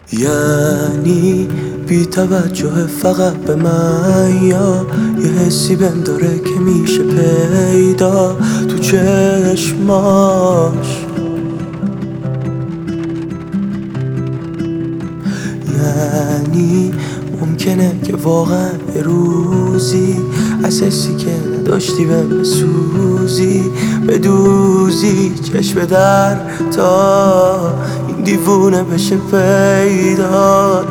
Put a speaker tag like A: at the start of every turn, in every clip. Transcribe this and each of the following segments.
A: یعنی بی توجه فقط به من، یا یه حسی بهم داره که میشه پیدا تو چشماش. یعنی ممکنه که واقعا یه روزی از حسی که نداشتی بهم بسوزی، بدوزی چشم در تا این دیوونه بشه پیدا.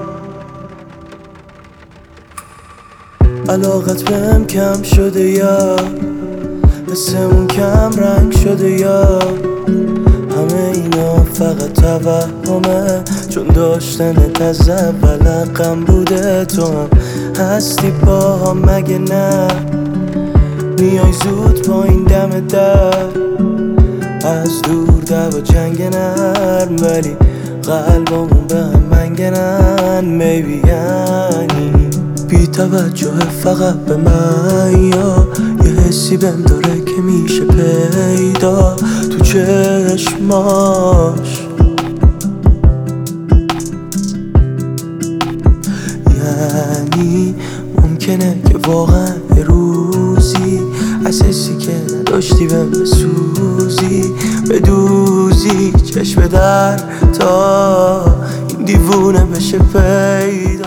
A: علاقت بهم کم شده یا حسمون کم رنگ شده، یا همه اینا فقط توهمه، چون داشتنت از اول حقم بوده. تو هم هستی با هم مگه نه؟ میای زود پایین دم در، از دور دوا جنگ نرم، ولی قلبمون به هم منگنن. بیبی یعنی بی توجه فقط به من، یا یه حسی بهم داره که میشه پیدا تو چشماش. یعنی ممکنه که واقعا یه روزی از حسی که نداشتی بهم بسوزی، بدوزی چشم در تا این دیوونه بشه پیدا.